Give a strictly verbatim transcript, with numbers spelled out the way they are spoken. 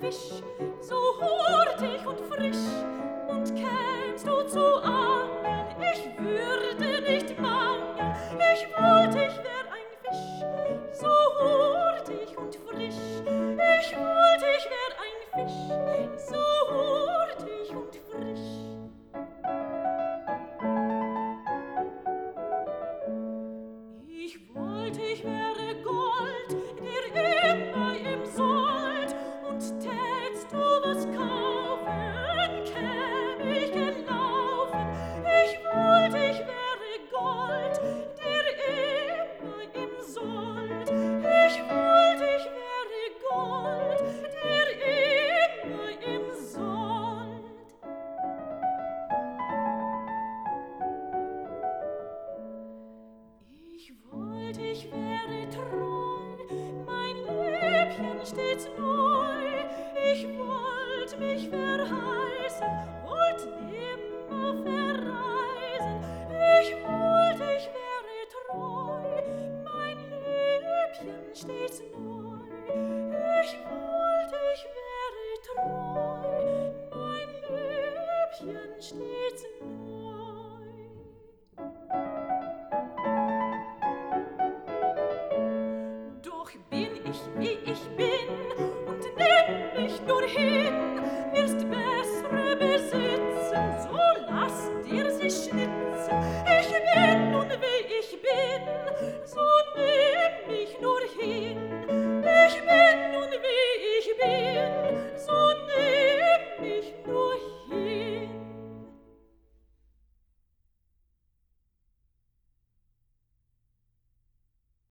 Fisch, so hurtig und frisch. Und kämst du zu angeln, ich würde nicht bangen. Ich wollt, ich wär ein Fisch, so hurtig und frisch. Ich wollt, ich wär ein Fisch, so hurtig und frisch. Ich wollt, ich wäre Gold, der immer im Sold, und tätst du was kaufen, käm ich gelaufen. Ich wollt, ich wäre Gold, der immer im Sold. Ich wollt, ich wäre Gold, der immer im Sold. Ich wollt, ich wäre treu, mein Liebchen stets neu. Ich wollt mich verheißen, wollt nimmer verreisen. Ich wollt, ich wäre treu, mein Liebchen stets neu. Ich wollt, ich wäre treu, mein Liebchen stets neu. Doch bin ich, wie ich bin, und nimm mich nur hin.